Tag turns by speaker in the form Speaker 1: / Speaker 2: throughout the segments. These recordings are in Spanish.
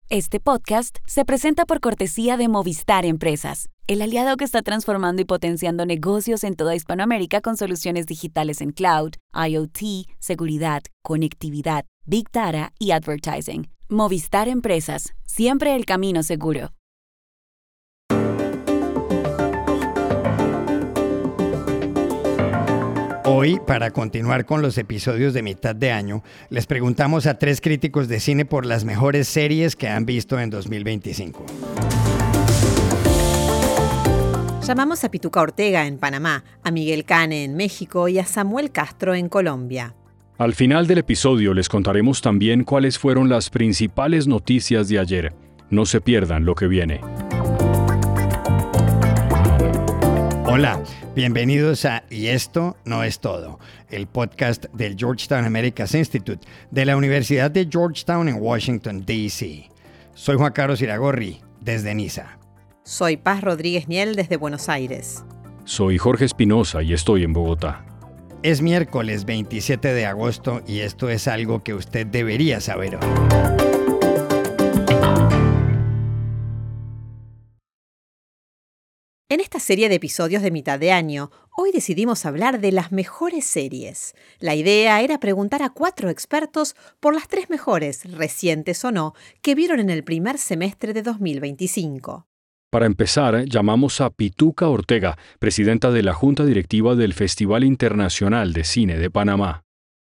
Speaker 1: Este podcast se presenta por cortesía de Movistar Empresas, el aliado que está transformando y potenciando negocios en toda Hispanoamérica con soluciones digitales en cloud, IoT, seguridad, conectividad, Big Data y advertising. Movistar Empresas, siempre el camino seguro.
Speaker 2: Hoy, para continuar con los episodios de mitad de año, les preguntamos a 3 críticos de cine por las mejores series que han visto en 2025.
Speaker 3: Llamamos a Pituca Ortega en Panamá, a Miguel Cane en México y a Samuel Castro en Colombia.
Speaker 4: Al final del episodio les contaremos también cuáles fueron las principales noticias de ayer. No se pierdan lo que viene.
Speaker 2: Hola, bienvenidos a Y esto no es todo, el podcast del Georgetown Americas Institute de la Universidad de Georgetown en Washington, D.C. Soy Juan Carlos Iragorri, desde Niza.
Speaker 3: Soy Paz Rodríguez Niel desde Buenos Aires.
Speaker 4: Soy Jorge Espinosa y estoy en Bogotá.
Speaker 2: Es miércoles 27 de agosto y esto es algo que usted debería saber hoy.
Speaker 3: En esta serie de episodios de mitad de año, hoy decidimos hablar de las mejores series. La idea era preguntar a 4 expertos por las 3 mejores, recientes o no, que vieron en el primer semestre de 2025.
Speaker 4: Para empezar, llamamos a Pituca Ortega, presidenta de la Junta Directiva del Festival Internacional de Cine de Panamá.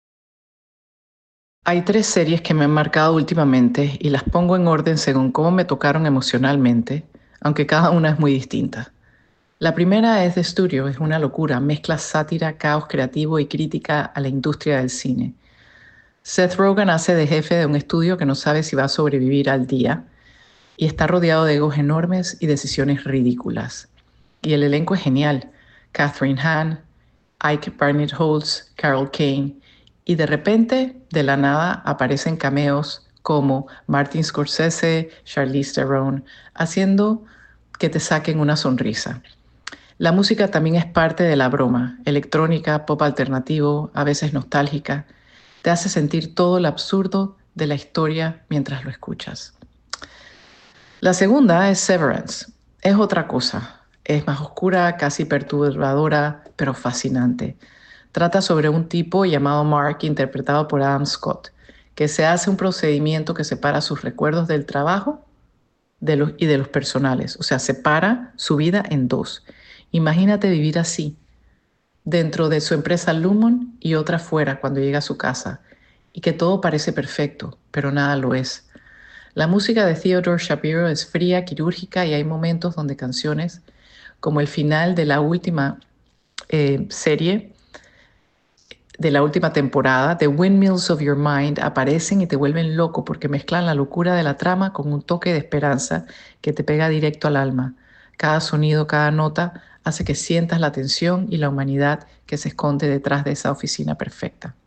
Speaker 5: Hay 3 series que me han marcado últimamente y las pongo en orden según cómo me tocaron emocionalmente, aunque cada una es muy distinta. La primera es The Studio, es una locura, mezcla sátira, caos creativo y crítica a la industria del cine. Seth Rogen hace de jefe de un estudio que no sabe si va a sobrevivir al día y está rodeado de egos enormes y decisiones ridículas. Y el elenco es genial, Catherine Hahn, Ike Barinholtz, Carol Kane, y de repente, de la nada, aparecen cameos como Martin Scorsese, Charlize Theron, haciendo que te saquen una sonrisa. La música también es parte de la broma, electrónica, pop alternativo, a veces nostálgica. Te hace sentir todo lo absurdo de la historia mientras lo escuchas. La segunda es Severance. Es otra cosa. Es más oscura, casi perturbadora, pero fascinante. Trata sobre un tipo llamado Mark, interpretado por Adam Scott, que se hace un procedimiento que separa sus recuerdos del trabajo y de los personales. O sea, separa su vida en 2. Imagínate vivir así, dentro de su empresa Lumon y otra fuera cuando llega a su casa, y que todo parece perfecto, pero nada lo es. La música de Theodore Shapiro es fría, quirúrgica, y hay momentos donde canciones, como el final de la última serie, de la última temporada, The Windmills of Your Mind, aparecen y te vuelven loco porque mezclan la locura de la trama con un toque de esperanza que te pega directo al alma. Cada sonido, cada nota hace que sientas la tensión y la humanidad que se esconde detrás de esa oficina perfecta.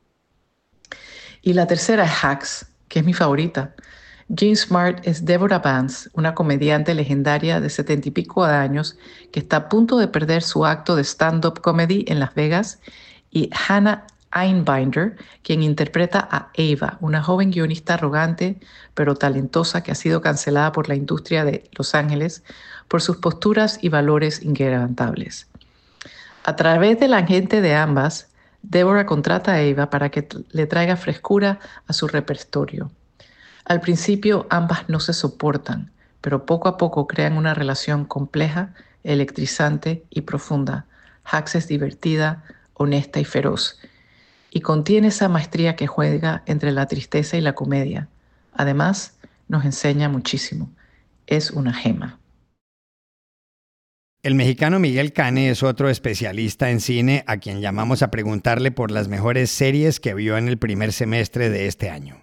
Speaker 5: Y la tercera es Hacks, que es mi favorita. Jean Smart es Deborah Vance, una comediante legendaria de 70 y pico de años que está a punto de perder su acto de stand-up comedy en Las Vegas, y Hannah Einbinder, quien interpreta a Ava, una joven guionista arrogante pero talentosa que ha sido cancelada por la industria de Los Ángeles por sus posturas y valores inquebrantables. A través del agente de ambas, Deborah contrata a Ava para que le traiga frescura a su repertorio. Al principio ambas no se soportan, pero poco a poco crean una relación compleja, electrizante y profunda. Hacks es divertida, honesta y feroz, y contiene esa maestría que juega entre la tristeza y la comedia. Además, nos enseña muchísimo. Es una gema.
Speaker 2: El mexicano Miguel Cane es otro especialista en cine a quien llamamos a preguntarle por las mejores series que vio en el primer semestre de este año.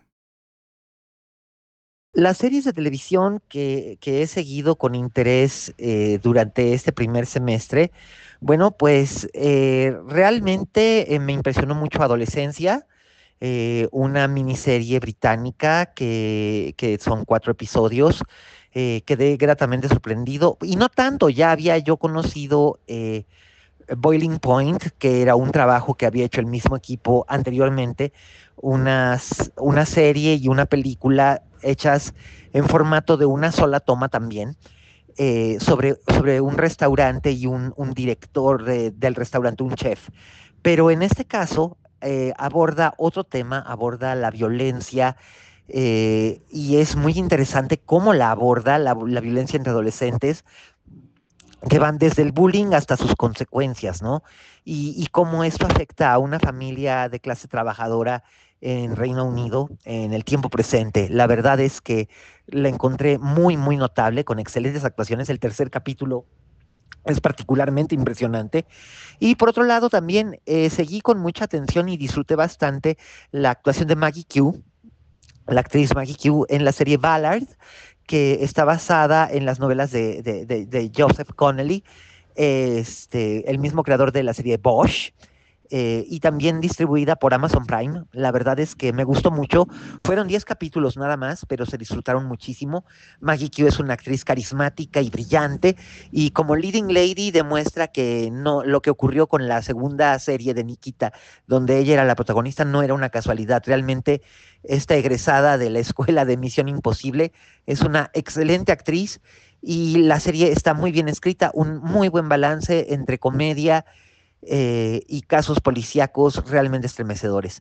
Speaker 6: Las series de televisión que he seguido con interés durante este primer semestre, bueno, pues realmente me impresionó mucho Adolescencia, una miniserie británica que son 4 episodios. Quedé gratamente sorprendido, y no tanto, ya había yo conocido Boiling Point, que era un trabajo que había hecho el mismo equipo anteriormente, una serie y una película hechas en formato de una sola toma también, sobre un restaurante y un director del restaurante, un chef. Pero en este caso aborda otro tema, aborda la violencia, y es muy interesante cómo la aborda la violencia entre adolescentes, que van desde el bullying hasta sus consecuencias, ¿no? Y cómo esto afecta a una familia de clase trabajadora en Reino Unido en el tiempo presente. La verdad es que la encontré muy, muy notable, con excelentes actuaciones. El tercer capítulo es particularmente impresionante. Y por otro lado también seguí con mucha atención y disfruté bastante la actuación de Maggie Q, la actriz Maggie Q, en la serie Ballard, que está basada en las novelas de Joseph Connelly, el mismo creador de la serie Bosch, y también distribuida por Amazon Prime. La verdad es que me gustó mucho. Fueron 10 capítulos nada más, pero se disfrutaron muchísimo. Maggie Q es una actriz carismática y brillante, y como leading lady demuestra que no, lo que ocurrió con la segunda serie de Nikita, donde ella era la protagonista, no era una casualidad. Realmente esta egresada de la escuela de Misión Imposible es una excelente actriz, y la serie está muy bien escrita, un muy buen balance entre comedia y casos policíacos realmente estremecedores.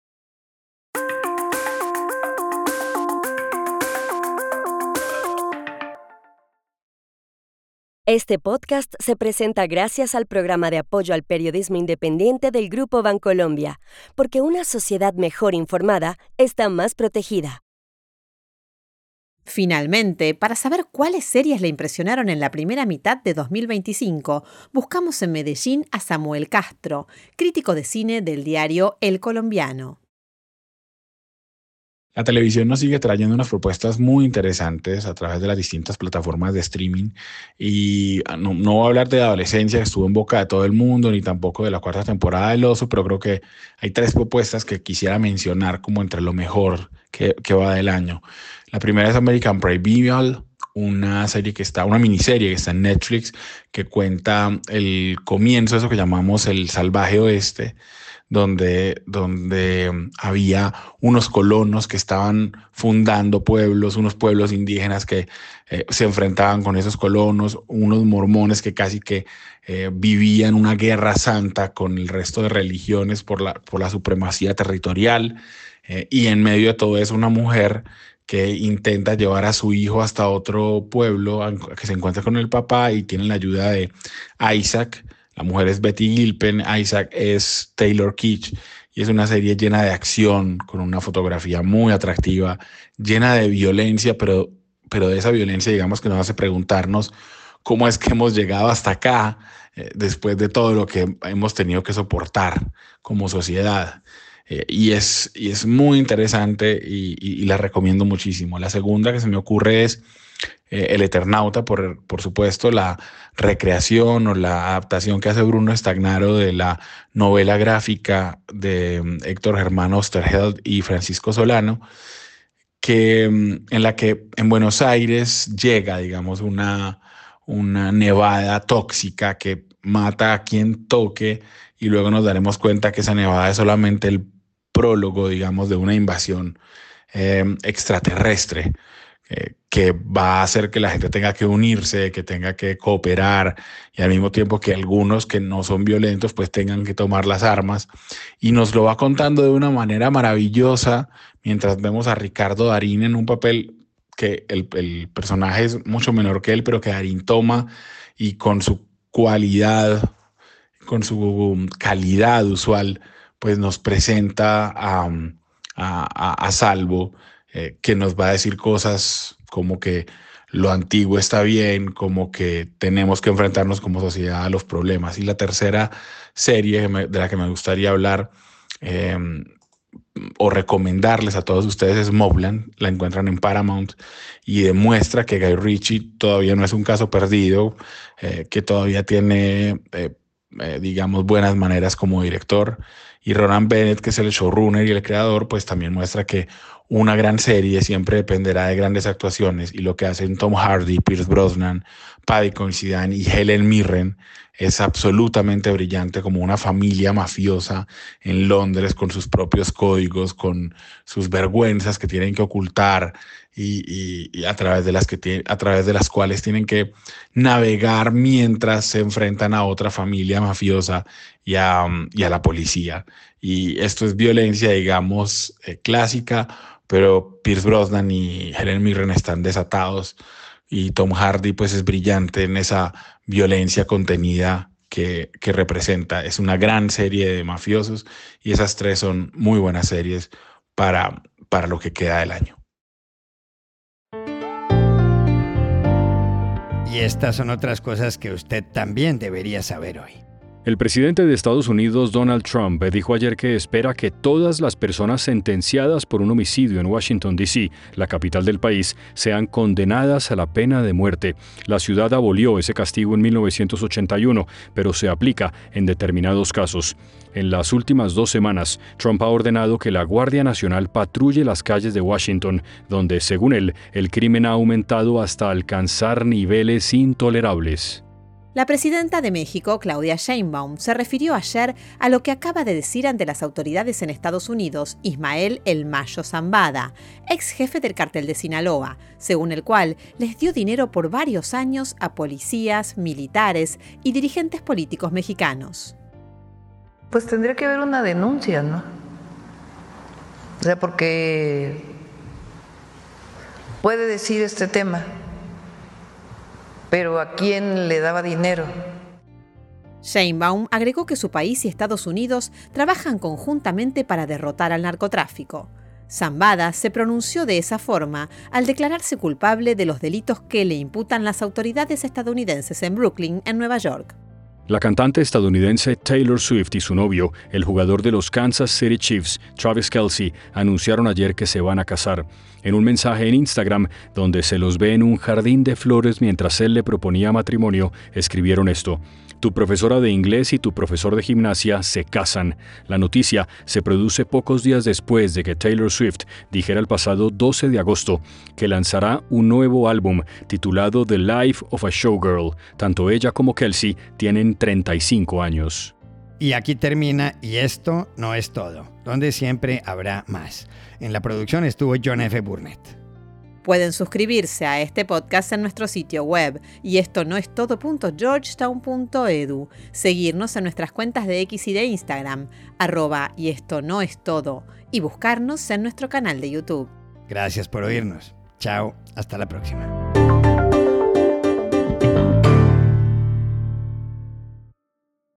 Speaker 7: Este podcast se presenta gracias al programa de apoyo al periodismo independiente del Grupo Bancolombia, porque una sociedad mejor informada está más protegida.
Speaker 3: Finalmente, para saber cuáles series le impresionaron en la primera mitad de 2025, buscamos en Medellín a Samuel Castro, crítico de cine del diario El Colombiano.
Speaker 8: La televisión nos sigue trayendo unas propuestas muy interesantes a través de las distintas plataformas de streaming, y no voy a hablar de adolescencia, que estuvo en boca de todo el mundo, ni tampoco de la cuarta temporada del Oso, pero creo que hay 3 propuestas que quisiera mencionar como entre lo mejor que va del año. La primera es American Pie-Bible, una miniserie que está en Netflix, que cuenta el comienzo de eso que llamamos el salvaje oeste, donde había unos colonos que estaban fundando pueblos, unos pueblos indígenas que se enfrentaban con esos colonos, unos mormones que casi que vivían una guerra santa con el resto de religiones por la supremacía territorial, y en medio de todo eso una mujer que intenta llevar a su hijo hasta otro pueblo, a que se encuentre con el papá, y tienen la ayuda de Isaac. La mujer es Betty Gilpin, Isaac es Taylor Kitsch, y es una serie llena de acción, con una fotografía muy atractiva, llena de violencia, pero de esa violencia, digamos, que nos hace preguntarnos cómo es que hemos llegado hasta acá, después de todo lo que hemos tenido que soportar como sociedad. Y es muy interesante, y la recomiendo muchísimo. La segunda que se me ocurre es El Eternauta, por supuesto, la recreación o la adaptación que hace Bruno Stagnaro de la novela gráfica de Héctor Germán Oesterheld y Francisco Solano, en la que en Buenos Aires llega, digamos, una nevada tóxica que mata a quien toque, y luego nos daremos cuenta que esa nevada es solamente el prólogo, digamos, de una invasión extraterrestre, que va a hacer que la gente tenga que unirse, que tenga que cooperar, y al mismo tiempo que algunos que no son violentos pues tengan que tomar las armas. Y nos lo va contando de una manera maravillosa, mientras vemos a Ricardo Darín en un papel que el personaje es mucho menor que él, pero que Darín toma, y con su cualidad, con su calidad usual, pues nos presenta a Salvo, que nos va a decir cosas como que lo antiguo está bien, como que tenemos que enfrentarnos como sociedad a los problemas. Y la tercera serie de la que me gustaría hablar o recomendarles a todos ustedes es Mobland. La encuentran en Paramount, y demuestra que Guy Ritchie todavía no es un caso perdido, que todavía tiene digamos, buenas maneras como director. Y Ronan Bennett, que es el showrunner y el creador, pues también muestra que una gran serie siempre dependerá de grandes actuaciones, y lo que hacen Tom Hardy, Pierce Brosnan, Paddy Considine y Helen Mirren es absolutamente brillante, como una familia mafiosa en Londres con sus propios códigos, con sus vergüenzas que tienen que ocultar y a través de las cuales tienen que navegar mientras se enfrentan a otra familia mafiosa y a la policía. Y esto es violencia, digamos, clásica, pero Pierce Brosnan y Helen Mirren están desatados y Tom Hardy pues es brillante en esa violencia contenida que representa. Es una gran serie de mafiosos y esas tres son muy buenas series para lo que queda del año.
Speaker 2: Y estas son otras cosas que usted también debería saber hoy.
Speaker 4: El presidente de Estados Unidos, Donald Trump, dijo ayer que espera que todas las personas sentenciadas por un homicidio en Washington, D.C., la capital del país, sean condenadas a la pena de muerte. La ciudad abolió ese castigo en 1981, pero se aplica en determinados casos. En las últimas 2 semanas, Trump ha ordenado que la Guardia Nacional patrulle las calles de Washington, donde, según él, el crimen ha aumentado hasta alcanzar niveles intolerables.
Speaker 3: La presidenta de México, Claudia Sheinbaum, se refirió ayer a lo que acaba de decir ante las autoridades en Estados Unidos Ismael El Mayo Zambada, ex jefe del cártel de Sinaloa, según el cual les dio dinero por varios años a policías, militares y dirigentes políticos mexicanos.
Speaker 9: Pues tendría que haber una denuncia, ¿no? O sea, porque puede decir este tema, pero ¿a quién le daba dinero?
Speaker 3: Sheinbaum agregó que su país y Estados Unidos trabajan conjuntamente para derrotar al narcotráfico. Zambada se pronunció de esa forma al declararse culpable de los delitos que le imputan las autoridades estadounidenses en Brooklyn, en Nueva York.
Speaker 4: La cantante estadounidense Taylor Swift y su novio, el jugador de los Kansas City Chiefs, Travis Kelce, anunciaron ayer que se van a casar. En un mensaje en Instagram, donde se los ve en un jardín de flores mientras él le proponía matrimonio, escribieron esto: Tu profesora de inglés y tu profesor de gimnasia se casan. La noticia se produce pocos días después de que Taylor Swift dijera el pasado 12 de agosto que lanzará un nuevo álbum titulado The Life of a Showgirl. Tanto ella como Kelce tienen 35 años.
Speaker 2: Y aquí termina Y esto no es todo, donde siempre habrá más. En la producción estuvo John F. Burnett.
Speaker 3: Pueden suscribirse a este podcast en nuestro sitio web y esto no es todo.georgetown.edu, seguirnos en nuestras cuentas de X y de Instagram, @y esto no es todo, y buscarnos en nuestro canal de YouTube.
Speaker 2: Gracias por oírnos. Chao, hasta la próxima.